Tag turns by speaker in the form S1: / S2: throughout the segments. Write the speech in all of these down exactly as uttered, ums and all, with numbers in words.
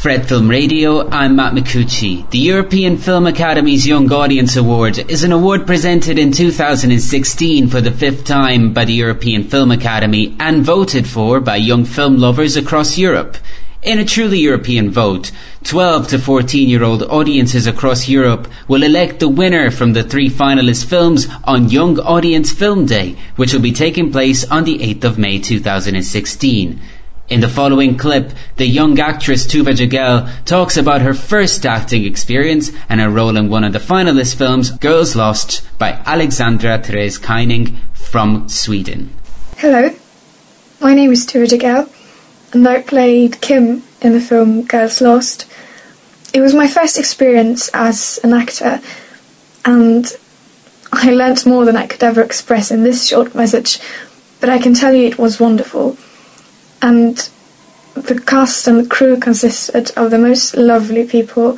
S1: Fred Film Radio, I'm Matt Micucci. The European Film Academy's Young Audience Award is an award presented in two thousand sixteen for the fifth time by the European Film Academy and voted for by young film lovers across Europe. In a truly European vote, twelve to fourteen year old audiences across Europe will elect the winner from the three finalist films on Young Audience Film Day, which will be taking place on the eighth of May two thousand sixteen. In the following clip, the young actress Tuva Jagel talks about her first acting experience and her role in one of the finalist films, Girls Lost, by Alexandra Therese Keining from Sweden.
S2: Hello, my name is Tuva Jagel, and I played Kim in the film Girls Lost. It was my first experience as an actor, and I learnt more than I could ever express in this short message, but I can tell you it was wonderful. And the cast and the crew consisted of the most lovely people,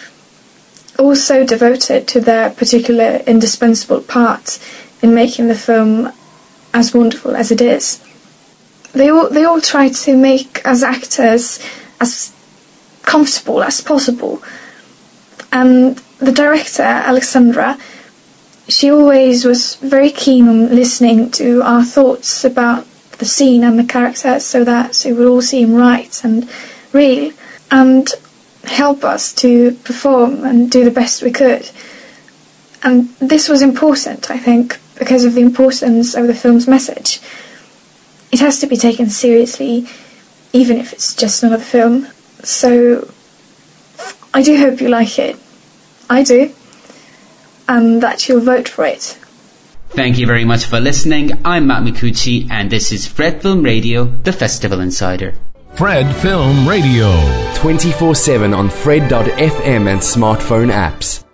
S2: all so devoted to their particular indispensable part in making the film as wonderful as it is. They all they all tried to make us actors as comfortable as possible. And the director, Alexandra, she always was very keen on listening to our thoughts about the scene and the characters so that it would all seem right and real and help us to perform and do the best we could. And this was important, I think, because of the importance of the film's message. It has to be taken seriously, even if it's just another film. So I do hope you like it. I do. And that you'll vote for it.
S1: Thank you very much for listening. I'm Matt Micucci, and this is Fred Film Radio, the Festival Insider.
S3: Fred Film Radio.
S4: twenty-four seven on fred dot f m and smartphone apps.